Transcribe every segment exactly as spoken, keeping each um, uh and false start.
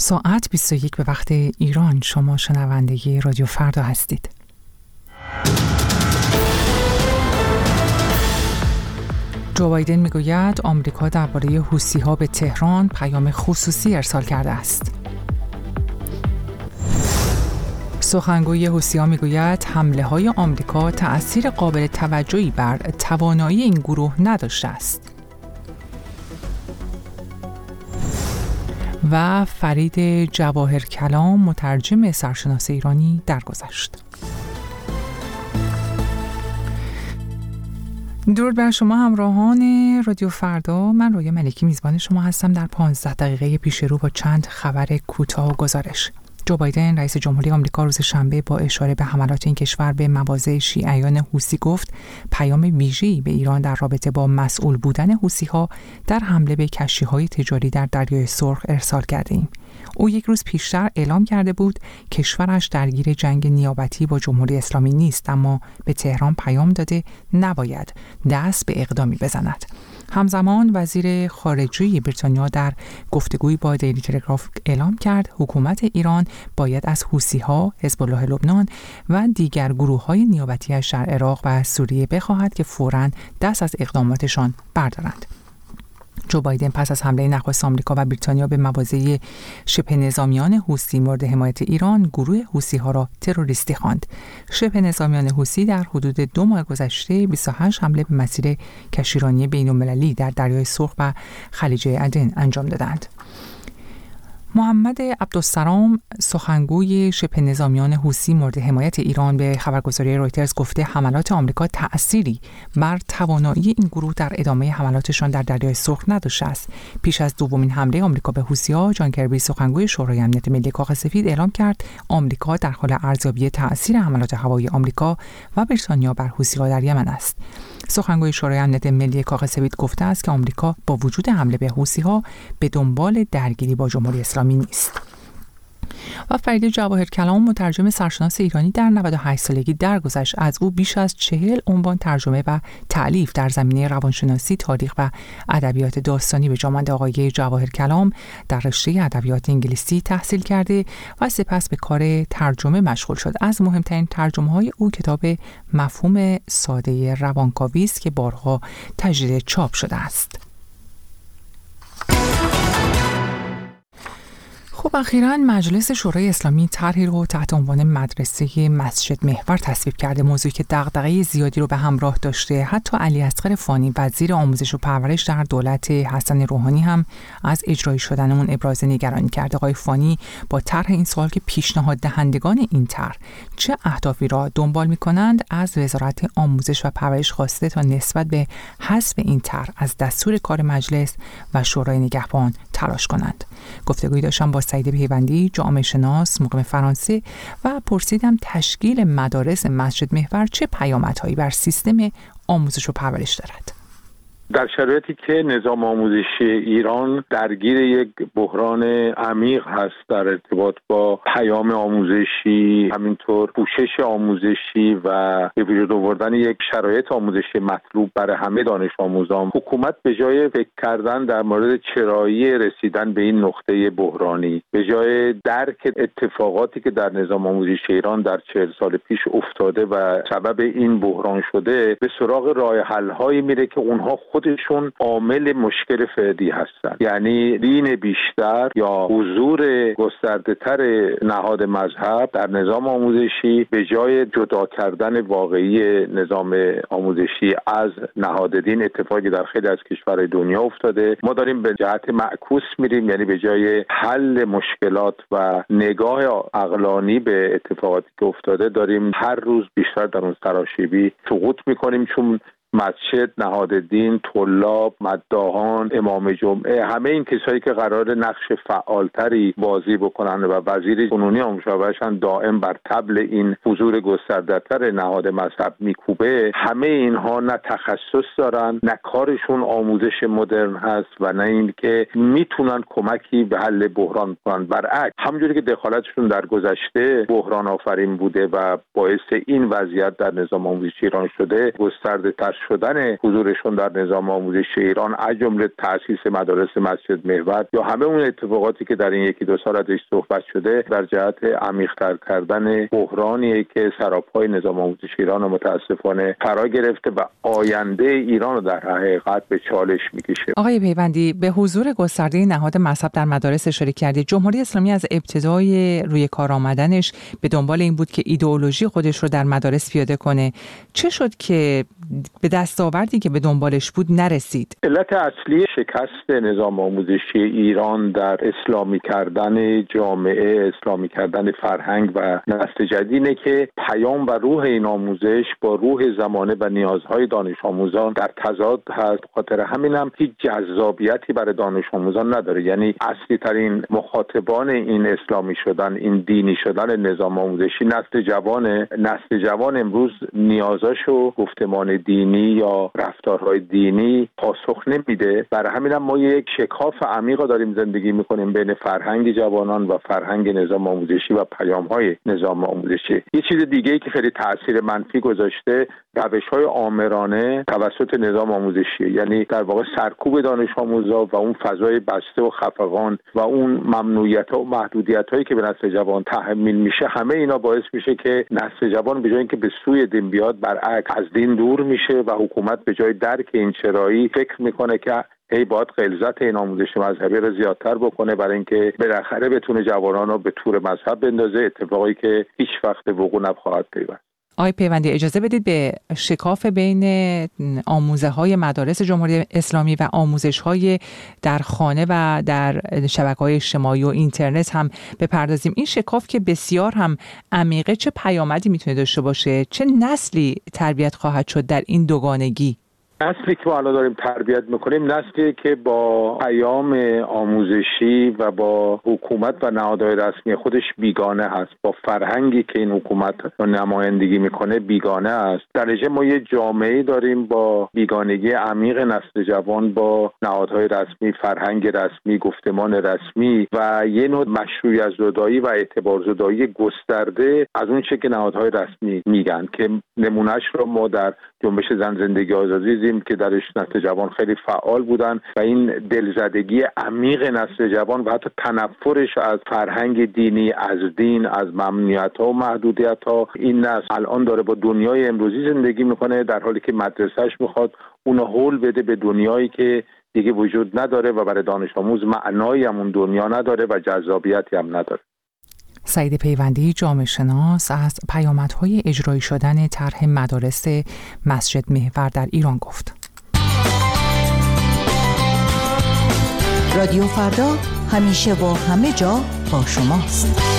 ساعت بیست و یک به وقت ایران. شما شنونده رادیو فردا هستید. جو بایدن میگوید آمریکا درباره حوثی‌ها به تهران پیام خصوصی ارسال کرده است. سخنگوی حوثی‌ها میگوید حمله‌های آمریکا تأثیر قابل توجهی بر توانایی این گروه نداشته است. و فرید جواهرکلام مترجم سرشناس ایرانی درگذشت. درود بر شما همراهان رادیو فردا. من رویا ملکی میزبان شما هستم در پانزده دقیقه پیش رو با چند خبر کوتاه و گزارش. جو بایدن رئیس جمهوری آمریکا روز شنبه با اشاره به حملات این کشور به مواضع شیعیان حوثی گفت پیام ویژه‌ای به ایران در رابطه با مسئول بودن حوثی‌ها در حمله به کشتی‌های تجاری در دریای سرخ ارسال کرده ایم. او یک روز پیشتر اعلام کرده بود کشورش درگیر جنگ نیابتی با جمهوری اسلامی نیست، اما به تهران پیام داده نباید دست به اقدامی بزند. همزمان وزیر خارجه بریتانیا در گفتگویی با دیلی تلگراف اعلام کرد حکومت ایران باید از حوثی‌ها، حزب الله لبنان و دیگر گروه‌های نیابتی‌اش در عراق و سوریه بخواهد که فوراً دست از اقداماتشان بردارند. جو بایدن پس از حمله نخست آمریکا و بریتانیا به مواضع شبه نظامیان حوثی مورد حمایت ایران، گروه حوثی‌ها را تروریستی خواند. شبه نظامیان حوثی در حدود دو ماه گذشته بیست و هشت حمله به مسیر کشتیرانی بین‌المللی در دریای سرخ و خلیج عدن انجام دادند. محمد عبدالسلام سخنگوی شبه نظامیان حوثی مورد حمایت ایران به خبرگزاری رویترز گفته حملات آمریکا تأثیری بر توانایی این گروه در ادامه حملاتشان در دریای سرخ نداشته است. پیش از دومین حمله آمریکا به حوثی‌ها، جان کربی سخنگوی شورای امنیت ملی کاغذ سفید اعلام کرد آمریکا در حال ارزیابی تأثیر حملات هوایی آمریکا و بریتانیا بر حوثی‌ها در یمن است. سخنگوی شورای امنیت ملی کاغذ سفید گفته است که آمریکا با وجود حمله به حوثی‌ها به دنبال درگیری با جمهوری اسلامی نیست. و فرید جواهرکلام مترجم سرشناس ایرانی در نود و هشت سالگی درگذشت. از او بیش از چهل عنوان ترجمه و تألیف در زمینه روانشناسی، تاریخ و ادبیات داستانی به جا مانده. آقای جواهرکلام در رشته ادبیات انگلیسی تحصیل کرده و سپس به کار ترجمه مشغول شد. از مهمترین ترجمه‌های او کتاب مفهوم ساده روانکاوی است که بارها تجدید چاپ شده است. خب اخیراً مجلس شورای اسلامی طرحی رو تحت عنوان مدرسه مسجد محور تصویب کرده، موضوعی که دغدغه زیادی رو به همراه داشته. حتی علی اصغر فانی وزیر آموزش و پرورش در دولت حسن روحانی هم از اجرایی شدن اون ابراز نگرانی کرده. آقای فانی با طرح این سوال که پیشنهاد دهندگان این طرح چه اهدافی را دنبال می‌کنند از وزارت آموزش و پرورش خواسته تا نسبت به حذف این طرح از دستور کار مجلس و شورای نگهبان تلاش کنند. گفتگویی داشتم با سعید پیوندی، جامعه شناس مقیم فرانسه، و پرسیدم تشکیل مدارس مسجد محور چه پیامدهایی بر سیستم آموزش و پرورش دارد. در شرایطی که نظام آموزشی ایران درگیر یک بحران عمیق هست در ارتباط با پیام آموزشی، همینطور پوشش آموزشی و به وجود آوردن یک شرایط آموزشی مطلوب برای همه دانش آموزان، حکومت به جای فکر کردن در مورد چرایی رسیدن به این نقطه بحرانی، به جای درک اتفاقاتی که در نظام آموزشی ایران در چهل سال پیش افتاده و سبب این بحران شده، به سراغ راه حل هایی میره که اونها خودشون عامل مشکل فعلی هستند. یعنی دین بیشتر یا حضور گسترده‌تر نهاد مذهب در نظام آموزشی به جای جدا کردن واقعی نظام آموزشی از نهاد دین، اتفاقی در خیلی از کشورهای دنیا افتاده. ما داریم به جهت معکوس میریم، یعنی به جای حل مشکلات و نگاه عقلانی به اتفاقاتی که افتاده داریم هر روز بیشتر در اون سراشیبی سقوط میکنیم، چون مسجد، نهاد دین، طلاب، مداحان، امام جمعه، همه این کسایی که قرار نقش فعالتری بازی بکنن و وزیر کنونی آموزش و پرورش دائم بر طبل این حضور گسترده‌تر نهاد مذهب میکوبه، همه اینها نه تخصص دارن، نه کارشون آموزش مدرن هست و نه این که میتونن کمکی به حل بحران کنن. برعکس همونجوری که دخالتشون در گذشته بحران آفرین بوده و باعث این وضعیت در نظام آموزشی ایران شده، گسترده‌تر شدن حضورشون در نظام آموزشی ایران، از جمله تأسیس مدارس مسجد محور یا همه اون اتفاقاتی که در این یکی دو سال ازش صحبت شده، در جهت عمیق‌تر کردن بحرانی که سراپای نظام آموزشی ایران رو متاسفانه فرا گرفته و آینده ایران رو در حقیقت به چالش میکشه. آقای پیوندی، به حضور گسترده نهاد مذهب در مدارس اشاره کردید. جمهوری اسلامی از ابتدای روی کار آمدنش به دنبال این بود که ایدئولوژی خودش رو در مدارس پیاده کنه. چه شد که به دستاوردی که به دنبالش بود نرسید؟ علت اصلی شکست نظام آموزشی ایران در اسلامی کردن جامعه، اسلامی کردن فرهنگ و نسل جدید اینه که پیام و روح این آموزش با روح زمانه و نیازهای دانش آموزان در تضاد هست. خاطر همین هم هیچ جذابیتی برای دانش آموزان نداره. یعنی اصلی ترین مخاطبان این اسلامی شدن، این دینی شدن نظام آموزشی نسل جوانه. نسل جوان امروز نیازاشو گفتمان دینی یا رفتارهای دینی پاسخ نمیده. برای همین هم ما یک شکاف عمیق داریم زندگی میکنیم بین فرهنگ جوانان و فرهنگ نظام آموزشی و پیام‌های نظام آموزشی. یه چیز دیگه ای که خیلی تاثیر منفی گذاشته روش‌های آمرانه توسط نظام آموزشی، یعنی در واقع سرکوب دانش آموزا و اون فضای بسته و خفقان و اون ممنوعیت‌ها و محدودیت‌هایی که به نسل جوان تحمیل میشه، همه اینا باعث میشه که نسل جوان به جای اینکه به سوی دین بیاد، برعکس از دین دور میشه و حکومت به جای درک این چرایی فکر میکنه که ای باید غلظت این آموزش مذهبی رو زیادتر بکنه برای اینکه بالاخره بتونه جوانان رو به تور مذهب بندازه، اتفاقی که هیچ وقت وقوع نخواهد پیوست. آقای پیوندی، اجازه بدید به شکاف بین آموزه‌های مدارس جمهوری اسلامی و آموزش‌های در خانه و در شبکه‌های اجتماعی و اینترنت هم بپردازیم. این شکاف که بسیار هم عمیقه، چه پیامدی میتونه داشته باشه؟ چه نسلی تربیت خواهد شد در این دوگانگی؟ نسلی که ما الان داریم تربیت میکنیم نسلی که با پیام آموزشی و با حکومت و نهادهای رسمی خودش بیگانه هست، با فرهنگی که این حکومت نمایندگی میکنه بیگانه است. در نتیجه ما یه جامعه داریم با بیگانگی عمیق نسل جوان با نهادهای رسمی، فرهنگ رسمی، گفتمان رسمی و یه نوع مشروعیت زدایی و اعتبار زدایی گسترده از اون چه که نهادهای رسمی میگن، که نمونهش رو ما در جنبش زن زندگی آزادی که درش نسل جوان خیلی فعال بودن و این دلزدگی عمیق نسل جوان و حتی تنفرش از فرهنگ دینی، از دین، از ممنوعیت‌ها و محدودیت‌ها، این نسل الان داره با دنیای امروزی زندگی میکنه، در حالی که مدرسه‌اش میخواد اونو هول بده به دنیایی که دیگه وجود نداره و برای دانش آموز معنایی هم اون دنیا نداره و جذابیتی هم نداره. سعید پیوندی، جامعه شناس، از پیامدهای اجرایی شدن طرح مدارس مسجد محور در ایران گفت. رادیو فردا همیشه و همه جا با شماست.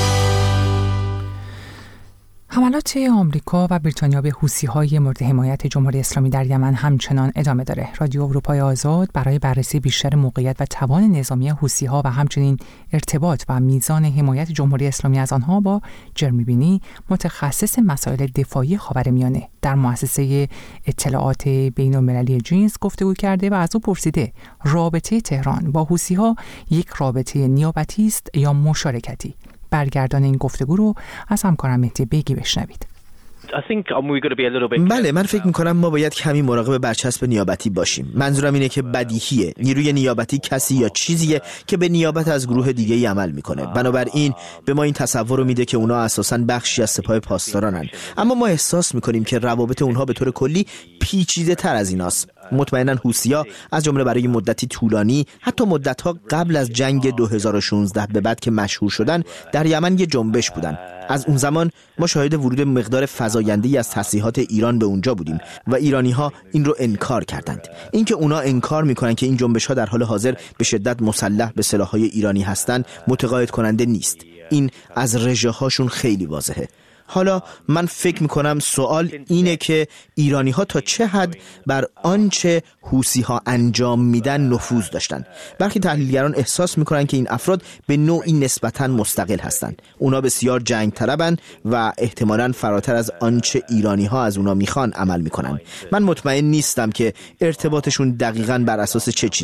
حملات آمریکا و بریتانیا به حوثی‌های مورد حمایت جمهوری اسلامی در یمن همچنان ادامه داره. رادیو اروپای آزاد برای بررسی بیشتر موقعیت و توان نظامی حوثی‌ها و همچنین ارتباط و میزان حمایت جمهوری اسلامی از آنها با جرمی بینی، متخصص مسائل دفاعی خاورمیانه در مؤسسه اطلاعات بین‌المللی جینز گفتگو کرده و از او پرسیده رابطه تهران با حوثی‌ها یک رابطه نیابتی است یا مشارکتی؟ برگردان این گفتگو رو از همکارم مهدی بیگی بشنوید. بله، من فکر میکنم ما باید کمی مراقب برچسب نیابتی باشیم. منظورم اینه که بدیهیه نیروی نیابتی کسی یا چیزیه که به نیابت از گروه دیگه ای عمل میکنه. بنابراین به ما این تصور رو میده که اونا اساساً بخشی از سپاه پاسدارانن، اما ما احساس میکنیم که روابط اونها به طور کلی پیچیده تر از ایناست. مطمئناً حوثی‌ها از جمله برای مدتی طولانی، حتی مدت‌ها قبل از جنگ دو هزار و شانزده به بعد که مشهور شدن، در یمن یه جنبش بودن. از اون زمان ما شاهد ورود مقدار فزاینده‌ای از تسلیحات ایران به اونجا بودیم و ایرانی‌ها این رو انکار کردند. اینکه اونا انکار میکنن که این جنبش‌ها در حال حاضر به شدت مسلح به سلاح‌های ایرانی هستند متقاعد کننده نیست. این از رژه‌هاشون خیلی واضحه. حالا من فکر میکنم سوال اینه که ایرانی ها تا چه حد بر آنچه حوثی ها انجام میدن نفوذ داشتن. برخی تحلیلگران احساس میکنن که این افراد به نوعی نسبتاً مستقل هستند. اونا بسیار جنگ طلبن و احتمالاً فراتر از آنچه ایرانی ها از اونا میخوان عمل میکنن. من مطمئن نیستم که ارتباطشون دقیقاً بر اساس چه چیزیه.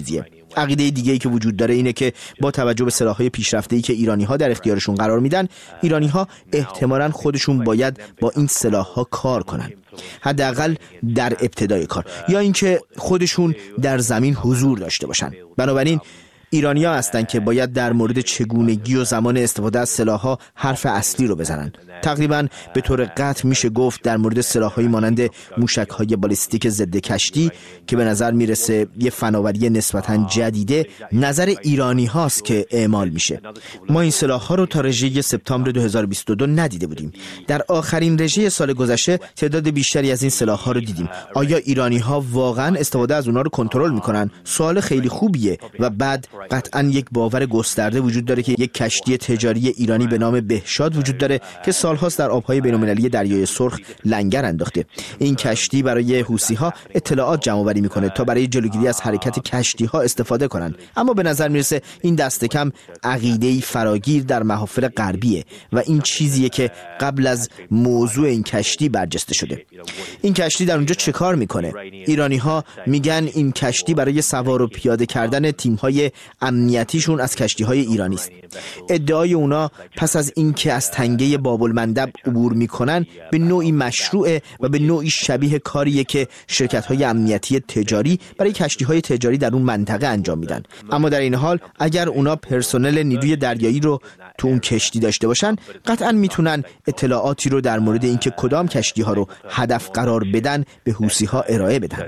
عقیده دیگه‌ای که وجود داره اینه که با توجه به سلاح‌های پیشرفته‌ای که ایرانی‌ها در اختیارشون قرار میدن، ایرانی‌ها احتمالاً خودشون باید با این سلاح‌ها کار کنن، حداقل در ابتدای کار، یا اینکه خودشون در زمین حضور داشته باشن. بنابراین ایرانی‌ها هستن که باید در مورد چگونگی و زمان استفاده از سلاح‌ها حرف اصلی رو بزنن. تقریباً به طور قطع میشه گفت در مورد سلاح‌هایی مانند موشک‌های بالستیک ضد کشتی که به نظر میرسه یه فناوری نسبتاً جدیده، نظر ایرانی هاست که اعمال میشه. ما این سلاح‌ها رو تا رژه سپتامبر دو هزار و بیست و دو ندیده بودیم. در آخرین رژه سال گذشته تعداد بیشتری از این سلاح‌ها رو دیدیم. آیا ایرانی‌ها واقعاً استفاده از اونها رو کنترل میکنن؟ سوال خیلی خوبیه. و بعد قطعاً یک باور گسترده وجود داره که یک کشتی تجاری ایرانی به نام بهشاد وجود داره که سالهاست در آبهای بین‌المللی دریای سرخ لنگر انداخته. این کشتی برای حوثی‌ها اطلاعات جمع‌آوری میکنه تا برای جلوگیری از حرکت کشتی‌ها استفاده کنن. اما به نظر میرسه این دست کم عقیده‌ای فراگیر در محافل غربیه و این چیزیه که قبل از موضوع این کشتی برجسته شده. این کشتی در اونجا چه کار میکنه؟ ایرانی‌ها میگن این کشتی برای سوار و پیاده کردن تیم‌های امنیتیشون از کشتی‌های ایرانی است. ادعای اونا پس از اینکه از تنگه باب‌المندب عبور میکنن به نوعی مشروعه و به نوعی شبیه کاریه که شرکت‌های امنیتی تجاری برای کشتی‌های تجاری در اون منطقه انجام میدن. اما در این حال اگر اونا پرسنل نیروی دریایی رو تو اون کشتی داشته باشن، قطعاً میتونن اطلاعاتی رو در مورد اینکه کدام کشتی‌ها رو هدف قرار بدن به حوثی‌ها ارائه بدن.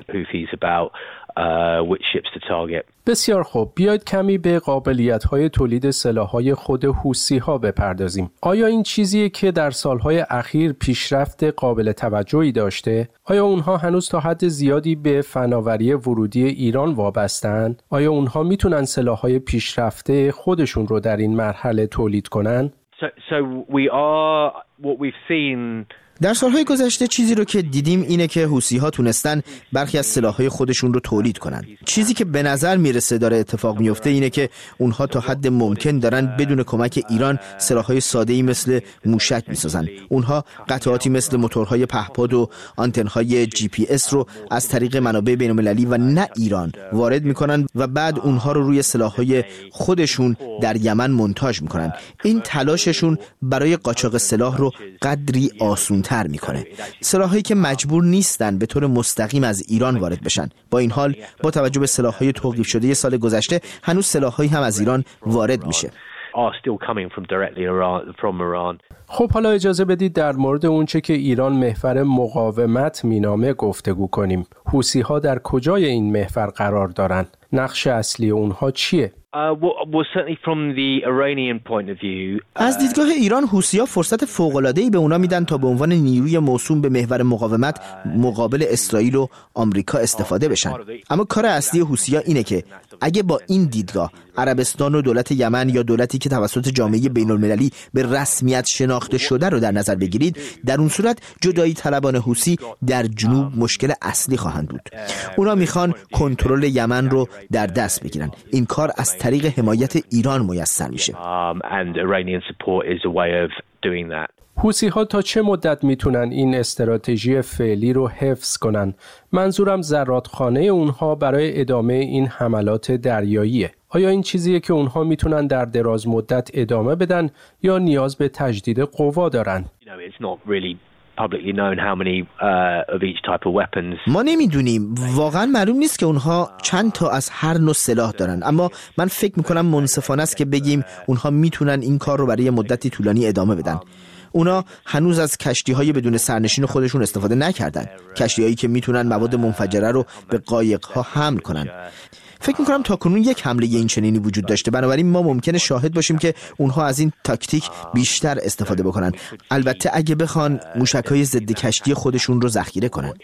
بسیار خوب، بیاید کمی به قابلیت‌های تولید سلاح‌های خود حوثی‌ها بپردازیم. آیا این چیزیه که در سال‌های اخیر پیشرفت قابل توجهی داشته؟ آیا اونها هنوز تا حد زیادی به فناوری ورودی ایران وابستن؟ آیا اونها میتونن سلاح‌های پیشرفته خودشون رو در این مرحله تولید کنن؟ So, so we are what we've seen. در سالهای گذشته چیزی رو که دیدیم اینه که حوثی‌ها تونستن برخی از سلاح‌های خودشون رو تولید کنن. چیزی که به نظر میرسه داره اتفاق میفته اینه که اونها تا حد ممکن دارن بدون کمک ایران سلاح‌های ساده‌ای مثل موشک میسازن. اونها قطعاتی مثل موتورهای پهپاد و آنتن‌های جی پی اس رو از طریق منابع بین‌المللی و نه ایران وارد میکنن و بعد اونها رو روی سلاح‌های خودشون در یمن مونتاژ میکنن. این تلاششون برای قاچاق سلاح رو قدری آسون تر میکنه. سلاحایی که مجبور نیستن به طور مستقیم از ایران وارد بشن. با این حال با توجه به سلاحهای توقیف شده سال گذشته هنوز سلاحهایی هم از ایران وارد میشه. خب حالا اجازه بدید در مورد اونچه که ایران محور مقاومت مینامه گفتگو کنیم. حوثی‌ها در کجای این محور قرار دارن؟ نقش اصلی اونها چیه؟ از دیدگاه ایران حوثی‌ها فرصت فوق‌العاده‌ای به اونا میدن تا به عنوان نیروی موسوم به محور مقاومت مقابل اسرائیل و آمریکا استفاده بشن. اما کار اصلی حوثی‌ها اینه که اگه با این دیدگاه عربستان و دولت یمن یا دولتی که توسط جامعه بین‌المللی به رسمیت شناخته شده رو در نظر بگیرید، در اون صورت جدایی طلبان حوثی در جنوب مشکل اصلی خواهند بود. اونا میخوان کنترل یمن رو در دست بگیرن. این کار از طریق حمایت ایران میسر میشه. حوثی‌ها تا چه مدت میتونن این استراتژی فعلی رو حفظ کنن؟ منظورم زرادخانه اونها برای ادامه این حملات دریاییه. آیا این چیزیه که اونها میتونن در دراز مدت ادامه بدن یا نیاز به تجدید قوا دارن؟ ما نمیدونیم، واقعا معلوم نیست که اونها چند تا از هر نوع سلاح دارن، اما من فکر میکنم منصفانه است که بگیم اونها میتونن این کار رو برای مدتی طولانی ادامه بدن. اونا هنوز از کشتی‌های بدون سرنشین خودشون استفاده نکردن، کشتی‌هایی که میتونن مواد منفجره رو به قایق‌ها حمل کنن. فکر میکنم تاکنون یک حمله این چنینی وجود داشته، بنابراین ما ممکنه شاهد باشیم که اونها از این تاکتیک بیشتر استفاده بکنن، البته اگه بخوان موشک‌های ضد کشتی خودشون رو ذخیره کنن.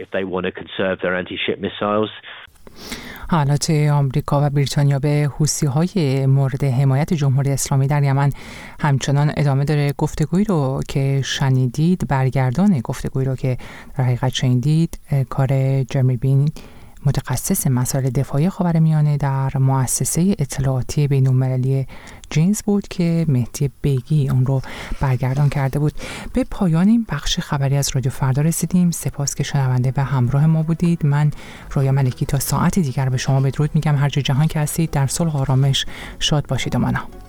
حالات آمریکا و بریتانیا به حوثی‌های مورد حمایت جمهوری اسلامی در یمن همچنان ادامه داره. گفتگویی رو که شنیدید، برگردان گفتگویی رو که در حقیقت شنیدید، کار جرمی بین متخصص مسائل دفاعی خاورمیانه در مؤسسه اطلاعاتی بین‌المللی جینز بود که مهدی بیگی اون رو برگردان کرده بود. به پایان این بخش خبری از رادیو فردا رسیدیم. سپاس که شنونده و همراه ما بودید. من رویا ملکی تا ساعت دیگر به شما بدرود میگم. هر جا جهان که هستید در صلح و آرامش شاد باشید و مانا.